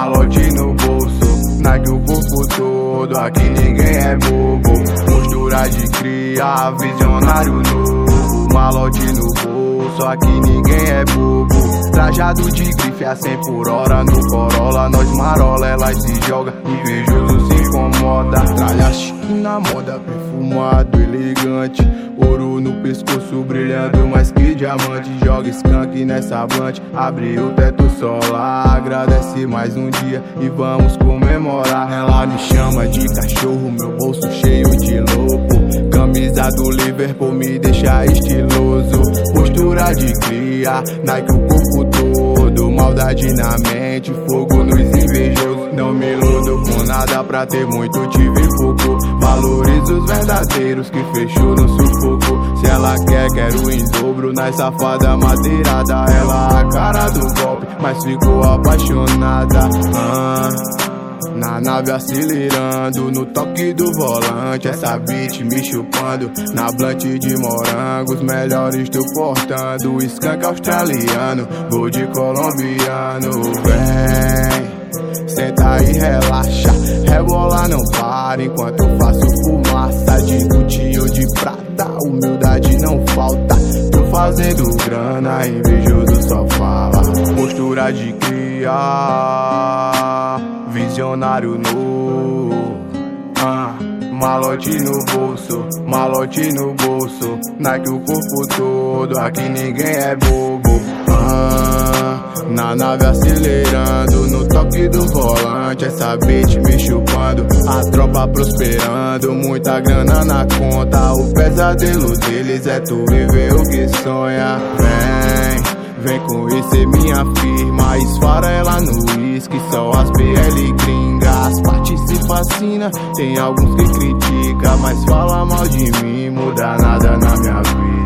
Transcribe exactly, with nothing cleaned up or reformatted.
malote no bolso, Nike o corpo todo, aqui ninguém é bobo. Postura de cria, visionário novo, malote no bolso, aqui ninguém é bobo. Trajado de grife a cem por hora no Corolla, nós marola, ela se joga, invejoso se incomoda. Tralha chique na moda, perfumado, elegante, ouro no pescoço brilhando mais que diamante. Joga skunk nessa blunt, abre o teto solar, agradece mais um dia e vamos comemorar. Ela me chama de cachorro, meu bolso cheio de lobo, camisa do Liverpool me deixa estiloso. Postura de cria, Nike o corpo todo, maldade na mente, fogo nos invejosos. Não me iludo com nada pra ter muito, tive pouco. Valorizo os verdadeiros que fechou no sufoco. Se ela quer, quero em dobro, nas safada madeirada. Ela a cara do golpe, mas ficou apaixonada. ah. Na nave acelerando, no toque do volante, essa beat me chupando, na blunt de morango, os melhores tô portando, skunk australiano, gold colombiano. Vem, senta e relaxa, rebola não para, enquanto eu faço fumaça, de Gucci ou de prata, humildade não falta, tô fazendo grana, invejoso só fala. Postura de cria, visionário novo, ah, malote no bolso, malote no bolso, Nike o corpo todo, aqui ninguém é bobo. ah, Na nave acelerando, no toque do volante, essa beat me chupando, a tropa prosperando, muita grana na conta. O pesadelo deles é tu viver o que sonha. Vem, vem conhecer minha firma, esfarela no uísque, só as B L gringas. Parte se fascina, tem alguns que critica, mas fala mal de mim, muda nada na minha vida.